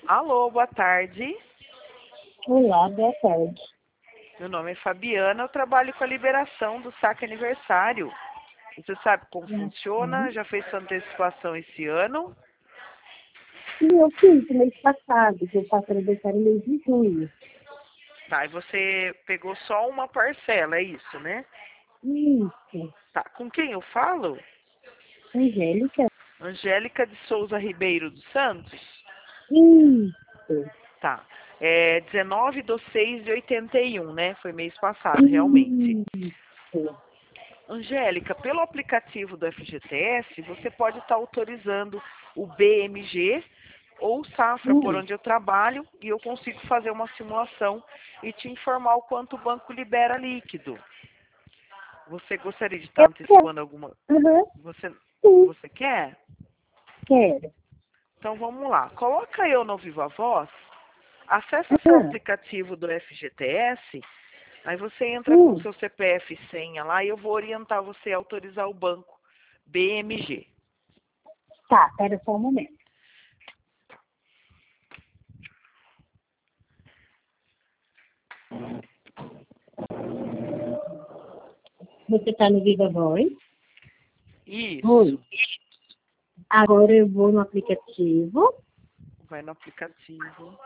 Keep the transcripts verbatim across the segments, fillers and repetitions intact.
Alô, boa tarde. Olá, boa tarde. Meu nome é Fabiana, eu trabalho com a liberação do saque aniversário. Você sabe como Uhum. funciona? Já fez sua antecipação esse ano? Sim, eu fiz no mês passado, que eu faço aniversário no mês de junho. Tá, e você pegou só uma parcela, é isso, né? Isso. Tá, com quem eu falo? Angélica? Angélica de Souza Ribeiro dos Santos? Isso. Tá. É dezenove de seis de oitenta e um, né? Foi mês passado, realmente. Isso. Angélica, pelo aplicativo do F G T S, você pode estar autorizando o B M G ou Safra, por Hum. onde eu trabalho, e eu consigo fazer uma simulação e te informar o quanto o banco libera líquido. Você gostaria de estar Eu quero. antecipando alguma... Uhum. Você, Sim, você quer? quero. Então vamos lá. Coloca eu no Viva Voz, acessa seu Uhum. aplicativo do F G T S, aí você entra com Hum. seu C P F e senha lá e eu vou orientar você a autorizar o banco B M G. Tá, espera só um momento. Você tá no Viva Voz? Isso. Oi. Agora eu vou no aplicativo. Vai no aplicativo.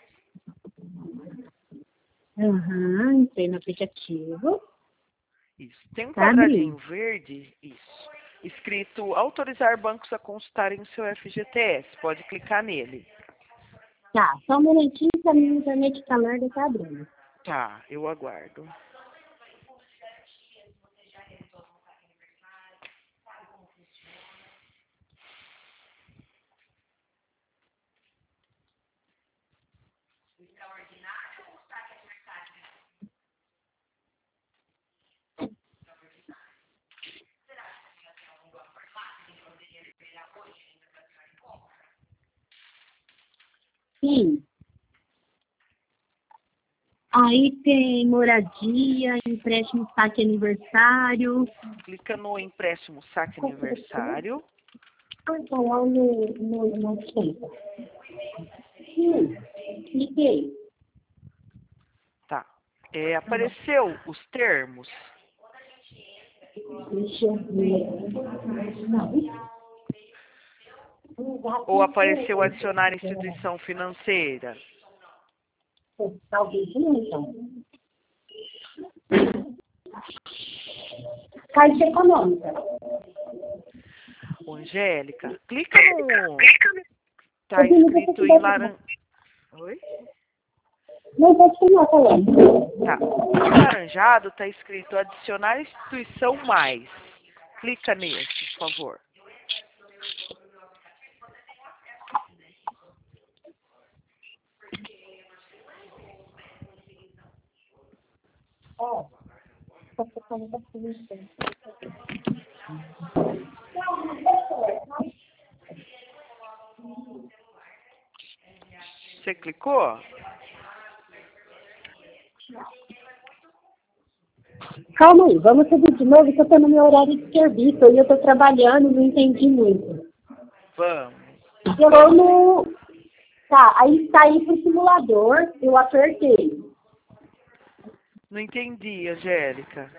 Aham, entrei no aplicativo. Isso. Tem um Tá quadradinho abrindo. verde, isso, escrito autorizar bancos a consultarem o seu F G T S. Pode clicar nele. Tá, só um momentinho que a minha internet tá larga, tá abrindo. Tá, eu aguardo. Sim. Aí tem moradia, empréstimo, saque aniversário. Clica no empréstimo saque aniversário. Então, lá no, no, no tempo. Sim, cliquei. Tá. É, apareceu os termos. Deixa eu ver. Não. Ou apareceu adicionar instituição financeira. Talvez não, então. Caixa econômica. Ô, Angélica, clica no... Tá Eu tenho que escrito em laranja... Oi? Não pode continuar falando. Tá. Em laranjado está escrito adicionar instituição mais. Clica nesse, por favor. Ó, só que eu não consigo. Você clicou? Calma aí, vamos subir de novo, que eu estou no meu horário de serviço e eu estou trabalhando, não entendi muito. Vamos. Eu no... Tá, aí saí pro simulador, eu apertei. Não entendi, Angélica.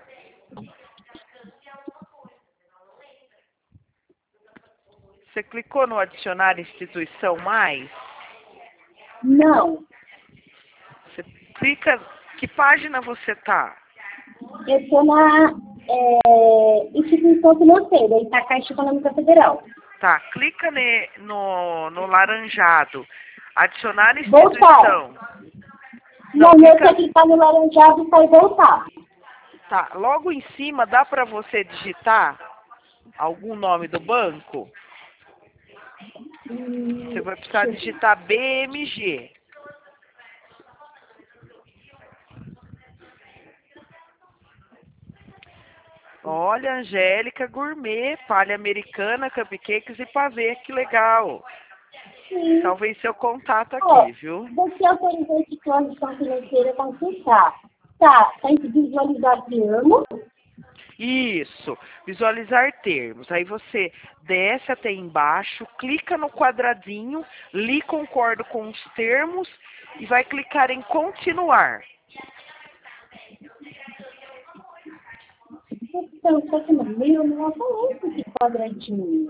Você clicou no adicionar instituição mais? Não, Você clica... Que página você tá? eu estou na é, instituição financeira, aí está a Caixa Econômica Federal. Tá, clica ne, no, no laranjado. Adicionar Voltar. instituição. Não, Não, meu clica... se clicar no laranjado vai voltar. Tá, logo em cima dá para você digitar algum nome do banco? Você Hum, vai precisar digitar B M G. Olha, Angélica Gourmet, palha americana, cupcakes e pavê, que legal. sim. Salvei seu contato Ó, aqui, viu? você autorizou esse plano de ação financeira para acessar. Tá, tem que visualizar termo. Isso, visualizar termos. Aí você desce até embaixo, clica no quadradinho, li concordo com os termos e vai clicar em continuar. Então, só que no meio não aparece esse quadradinho.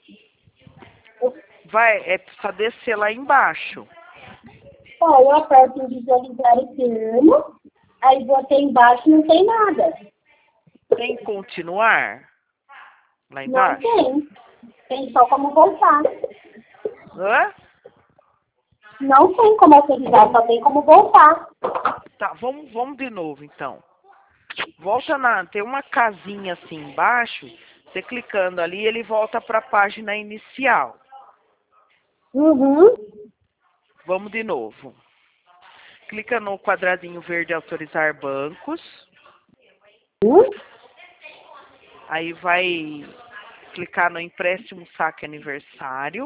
Vai, é só descer lá embaixo. Ó, eu aperto em visualizar o termo, aí vou até embaixo e não tem nada. Tem continuar? Lá Não embaixo? tem. Tem só como voltar. Hã? Não tem como autorizar, só tem como voltar. Tá, vamos, vamos de novo então. Volta na. Tem uma casinha assim embaixo. Você clicando ali, ele volta para a página inicial. Uhum. Vamos de novo. Clica no quadradinho verde autorizar bancos. Uhum. Aí vai clicar no empréstimo saque aniversário.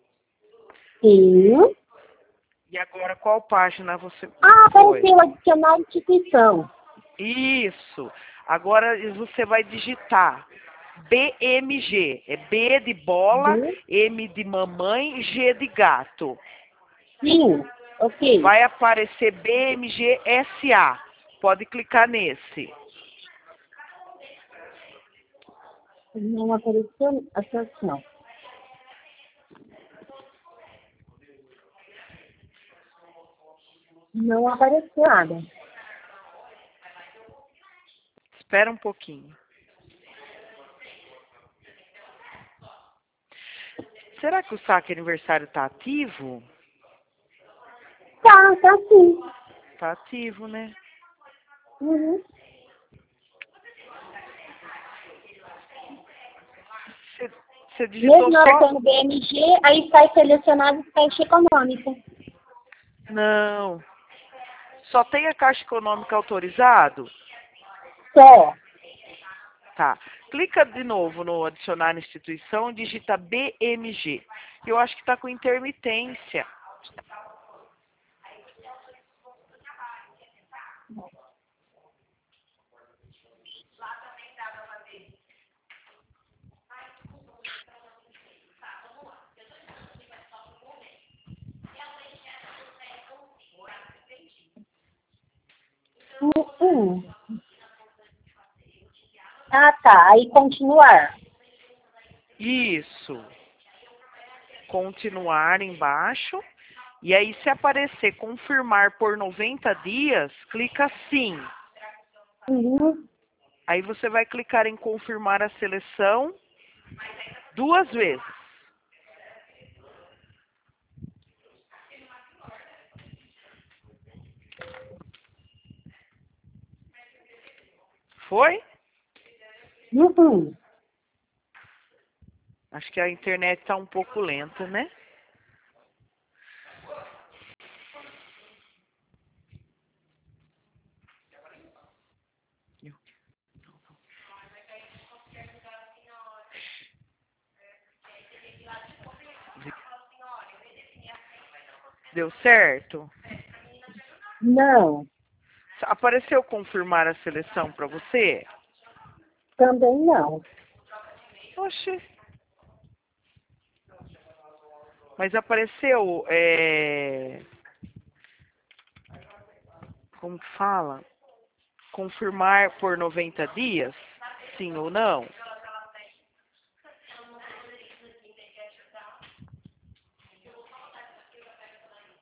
Sim. E agora qual página você Ah, foi? apareceu adicionar instituição. Isso. Agora você vai digitar B M G. É B de bola, B. M de mamãe, G de gato. Sim. Ok. Vai aparecer B M G S A. Pode clicar nesse. Não apareceu associação. Não apareceu nada. Espera um pouquinho. Será que o saque aniversário está ativo? Tá, tá sim. Está ativo, né? Uhum. Você, você digitou Mesmo só? apertando B M G, aí sai selecionado Caixa Econômica. Não. Só tem a Caixa Econômica autorizado? Só. Tá. Clica de novo no adicionar instituição, digita B M G. Eu acho que está com intermitência. Uhum. Ah, tá. Aí continuar. Isso. Continuar embaixo. E aí, se aparecer confirmar por noventa dias, clica sim. Uhum. Aí você vai clicar em confirmar a seleção duas vezes. Foi? Uhum. Acho que a internet está um pouco lenta, né? Deu certo? Não. Apareceu confirmar a seleção para você? Também não. Oxe. Mas apareceu, é... como que fala? Confirmar por noventa dias? Sim ou não?